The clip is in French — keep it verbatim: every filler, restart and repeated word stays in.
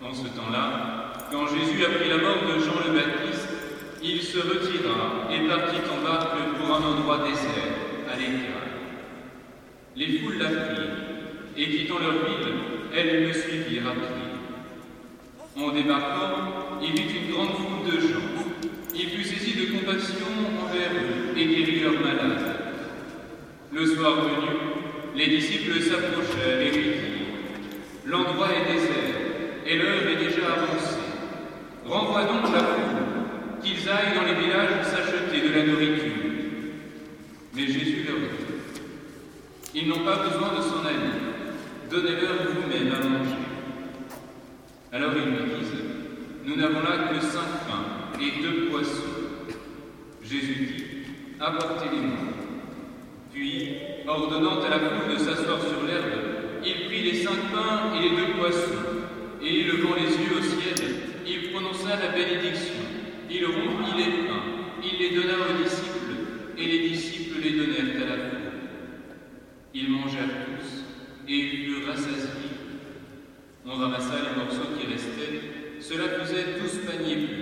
En ce temps-là, quand Jésus apprit la mort de Jean le Baptiste, il se retira et partit en barque pour un endroit désert, à l'écart. Les foules l'apprirent, et quittant leur ville, elles le suivirent à pied. En débarquant, il vit une grande foule de gens. Il fut saisi de compassion envers eux et guérit leurs malades. Le soir venu, les disciples s'approchèrent et lui dirent : L'endroit est désert, et l'heure est déjà avancée. Renvoie donc la foule, qu'ils aillent dans les villages s'acheter de la nourriture. Mais Jésus leur dit : Ils n'ont pas besoin de s'en aller, donnez-leur vous-même à manger. Alors ils lui disent : Nous n'avons là que cinq pains et deux poissons. Jésus dit : Apportez-les-moi. Puis, ordonnant à la foule de s'asseoir sur l'herbe, il prit les cinq pains et les deux poissons, et levant les yeux au ciel, il prononça la bénédiction. Il rompit les pains, il les donna aux disciples, et les disciples les donnèrent à la foule. Ils mangèrent tous, et ils furent rassasiés. On ramassa les morceaux qui restaient, cela faisait douze paniers pleins.